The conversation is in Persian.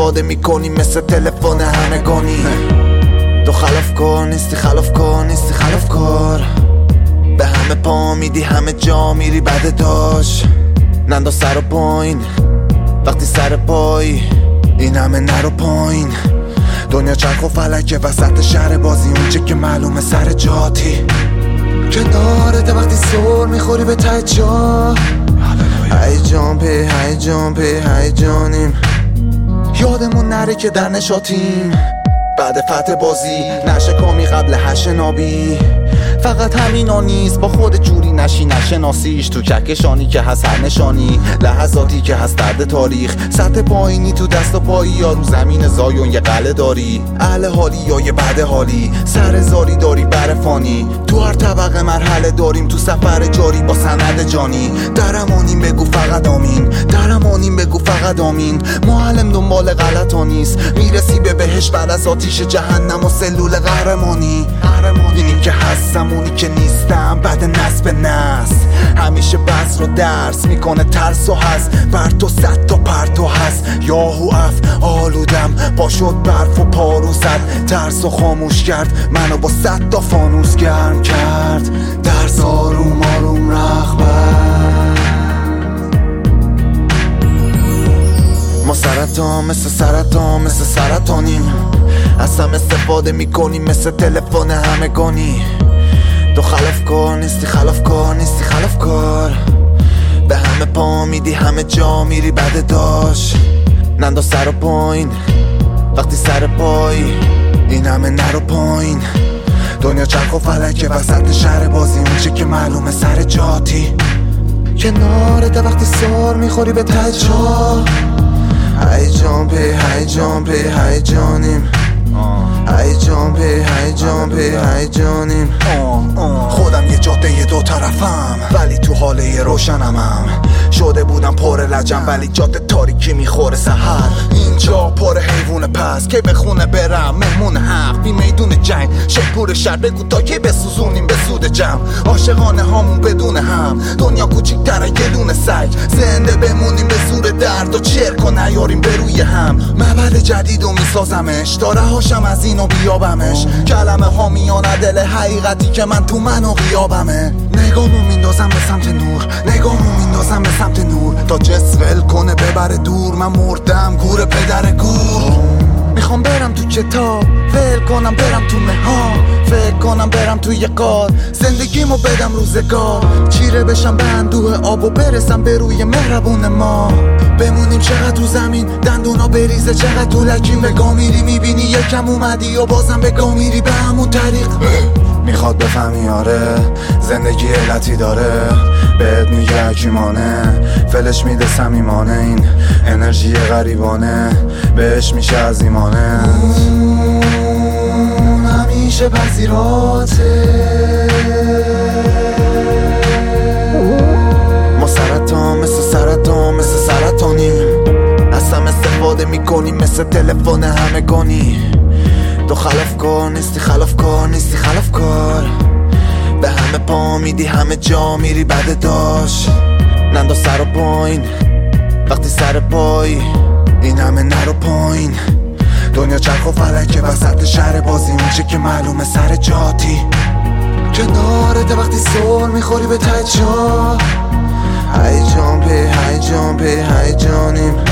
استفاده میکنی مثل تلفن همگانی. تو خلاف کار نیستی، خلاف کار نیستی، خلاف کار. به همه پا میدی، همه جا میری بعد داشت. ننداز سر و پایین وقتی سر پایی، این همه نرو پایین. دنیا چرخ و فلکه وسط شهر بازی، اونچه که معلومه سر جاتی. کنارته وقتی سر میخوری به ته جا، هیجان پی هیجان پی هیجانیم. یادمون نره که در نشاتیم، بعد فتح بازی نشکامی قبل هش نابی. فقط همینا نیست، با خود جوری نشی نشناسیش. تو کهکشانی که هست هر نشانی، لحظاتی که هست درد تاریخ. سطح پایینی تو دست و پایی، یا رو زمین زایون یه قله داری. اهل حالی یا یه بعد حالی، سر زاری داری بر فانی. تو هر طبقه مرحله داریم، تو سفر جاری با سند جانی. درمانیم بگو فقط آمین، درمانیم بگو فقط آمین. معلم دنبال غلطا نیست، میرسی به بهش بعد از آتیش جهنم و سلول قهرمانی. اینی که هستم اونی که نیستم، بعد نصب به نصب. همیشه بس رو درس میکنه ترس و هست، بر تو صد تا پرتو هست. یاهو اف آلودم، پا شد برف و پارو زد. ترس و خاموش کرد، منو با صد تا فانوس گرم کرد. درس آروم آروم رغبت. ما سرطان مثل سرطان مثل سرطانیم. از هم استفاده میکنیم مثل تلفن همگانی. تو خلاف کار نیستی، خلاف کار نیستی، خلاف کار. به همه پا میدی، همه جا میری بعد داشت. ننداز سر و پایین وقتی سر پایی، این همه نرو پایین. دنیا چرخ و فلکه وسط شهر بازی، اونچه که معلومه سر جاتی. کنارته وقتی سر میخوری به ته جا، هیجان پی هیجان پی هیجانیم. هیجان پی هیجان پی هیجانیم. خودم یه جاده دو طرفم، ولی تو حاله روشنمم. شده بودم پر لجم، ولی جاده تاریکی میخوره سحر. اینجا پر حیوان پس که به خونه برم، مهمون حق بی میدون جنگ. شکور شهر بگو تا که بسوزونیم به سود جمع. عاشقانه هامون بدون هم، دنیا کوچیک‌تره یه دونه سگ. زنده بمونیم به زور درد و چرک و نیاریم به روی هم. معبد جدید و میسازمش، تا رهاشم از اینو بیابمش. کلمه ها میانه دل حقیقتی که من تو منو غیابمه. نگامو میندازم به سمت نور، نگامو میندازم به سمت نور. تا جس ول کنه ببره دور، من مردم گور پدر گور. میخوام برم تو کتاب، ول کنم برم تو مها. فکر کنم برم تو یه قار، زندگیمو بدم روزگار. چیره بشم به اندوه آب و برسم به روی مهربون ما. بمونیم چقدر تو زمین، دندونا بریزه چقدر تو لکیم. بگاه میری میبینی یکم اومدی و بازم بگاه میری به همون طریق. میخواد بفهمی آره، زندگی علتی داره. بهت میگه حکیمانه، فلش میده صمیمانه. این انرژی غریبانه، بهش میشه عظیمانه. همیشه پذیراته. ما سرطان مثل سرطان مثل سرطانیم. از هم استفاده میکنیم مثل تلفن همگانی. تو خلاف کار نیستی، خلاف کار نیستی، خلاف کار. به همه پا میدی، همه جا میری بعد داشت. ننداز سر و پایین وقتی سر پایی، این همه نرو پایین. دنیا چرخ و فلکه وسط شهر بازی، اونچه که معلومه سر جاتی. کنارته وقتی سر میخوری به ته جا، هیجان پی هیجان پی هیجانیم.